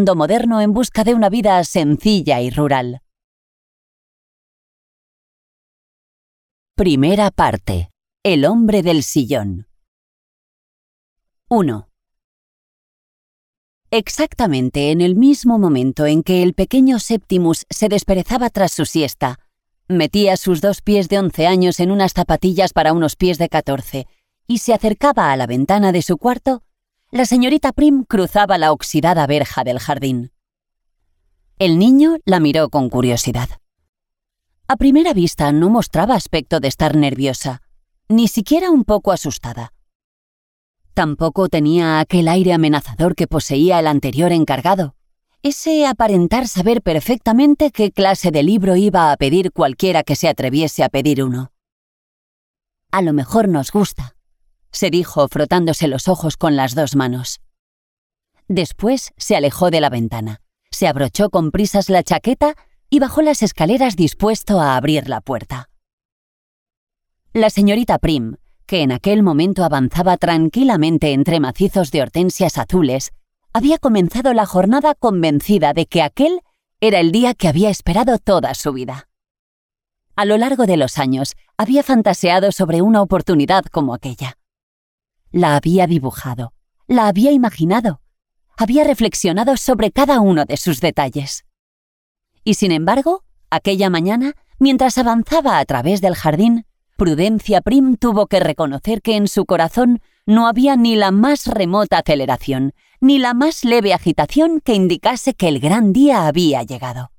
mundo moderno en busca de una vida sencilla y rural. Primera parte. El hombre del sillón. 1. Exactamente en el mismo momento en que el pequeño Septimus se desperezaba tras su siesta, metía sus 2 pies de 11 años en unas zapatillas para unos pies de 14 y se acercaba a la ventana de su cuarto, la señorita Prim cruzaba la oxidada verja del jardín. El niño la miró con curiosidad. A primera vista no mostraba aspecto de estar nerviosa, ni siquiera un poco asustada. Tampoco tenía aquel aire amenazador que poseía el anterior encargado, ese aparentar saber perfectamente qué clase de libro iba a pedir cualquiera que se atreviese a pedir uno. «A lo mejor nos gusta», se dijo frotándose los ojos con las 2 manos. Después se alejó de la ventana, se abrochó con prisas la chaqueta y bajó las escaleras dispuesto a abrir la puerta. La señorita Prim, que en aquel momento avanzaba tranquilamente entre macizos de hortensias azules, había comenzado la jornada convencida de que aquel era el día que había esperado toda su vida. A lo largo de los años había fantaseado sobre una oportunidad como aquella. La había dibujado, la había imaginado, había reflexionado sobre cada uno de sus detalles. Y sin embargo, aquella mañana, mientras avanzaba a través del jardín, Prudencia Prim tuvo que reconocer que en su corazón no había ni la más remota aceleración, ni la más leve agitación que indicase que el gran día había llegado.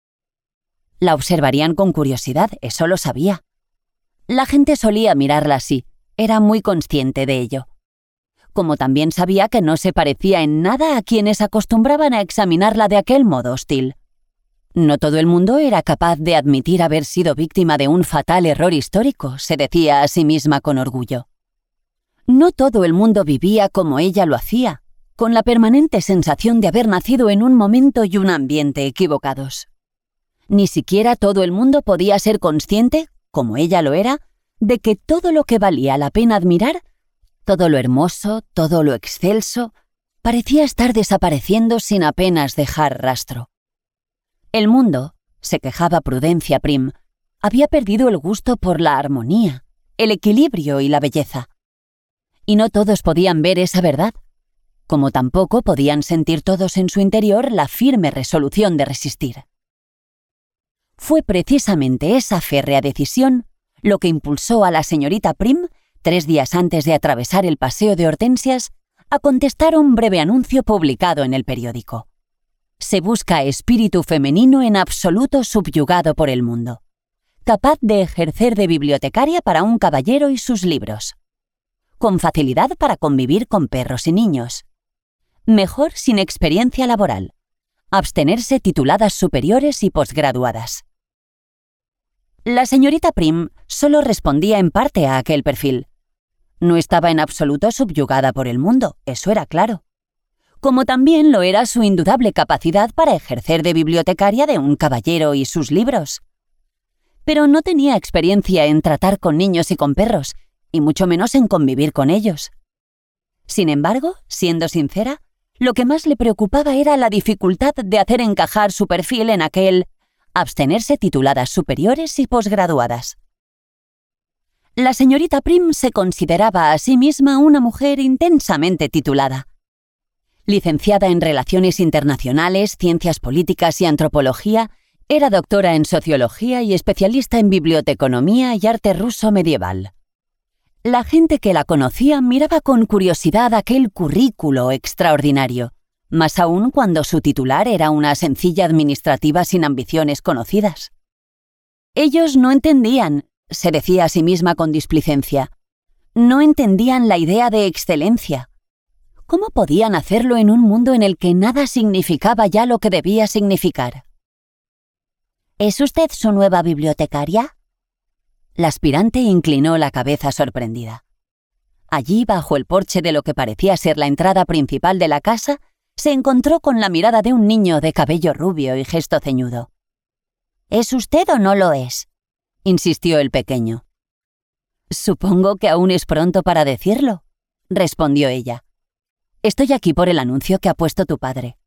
La observarían con curiosidad, eso lo sabía. La gente solía mirarla así, era muy consciente de ello. Como también sabía que no se parecía en nada a quienes acostumbraban a examinarla de aquel modo hostil. No todo el mundo era capaz de admitir haber sido víctima de un fatal error histórico, se decía a sí misma con orgullo. No todo el mundo vivía como ella lo hacía, con la permanente sensación de haber nacido en un momento y un ambiente equivocados. Ni siquiera todo el mundo podía ser consciente, como ella lo era, de que todo lo que valía la pena admirar, todo lo hermoso, todo lo excelso, parecía estar desapareciendo sin apenas dejar rastro. El mundo, se quejaba Prudencia Prim, había perdido el gusto por la armonía, el equilibrio y la belleza. Y no todos podían ver esa verdad, como tampoco podían sentir todos en su interior la firme resolución de resistir. Fue precisamente esa férrea decisión lo que impulsó a la señorita Prim, 3 días antes de atravesar el paseo de hortensias, a contestar un breve anuncio publicado en el periódico. Se busca espíritu femenino en absoluto subyugado por el mundo, capaz de ejercer de bibliotecaria para un caballero y sus libros, con facilidad para convivir con perros y niños, mejor sin experiencia laboral, abstenerse tituladas superiores y posgraduadas. La señorita Prim solo respondía en parte a aquel perfil. No estaba en absoluto subyugada por el mundo, eso era claro. Como también lo era su indudable capacidad para ejercer de bibliotecaria de un caballero y sus libros. Pero no tenía experiencia en tratar con niños y con perros, y mucho menos en convivir con ellos. Sin embargo, siendo sincera, lo que más le preocupaba era la dificultad de hacer encajar su perfil en aquel abstenerse tituladas superiores y posgraduadas. La señorita Prim se consideraba a sí misma una mujer intensamente titulada. Licenciada en Relaciones Internacionales, Ciencias Políticas y Antropología, era doctora en Sociología y especialista en Biblioteconomía y Arte ruso medieval. La gente que la conocía miraba con curiosidad aquel currículo extraordinario, más aún cuando su titular era una sencilla administrativa sin ambiciones conocidas. Ellos no entendían, se decía a sí misma con displicencia, no entendían la idea de excelencia. ¿Cómo podían hacerlo en un mundo en el que nada significaba ya lo que debía significar? ¿Es usted su nueva bibliotecaria? La aspirante inclinó la cabeza sorprendida. Allí, bajo el porche de lo que parecía ser la entrada principal de la casa, se encontró con la mirada de un niño de cabello rubio y gesto ceñudo. ¿Es usted o no lo es?, insistió el pequeño. Supongo que aún es pronto para decirlo, respondió ella. Estoy aquí por el anuncio que ha puesto tu padre.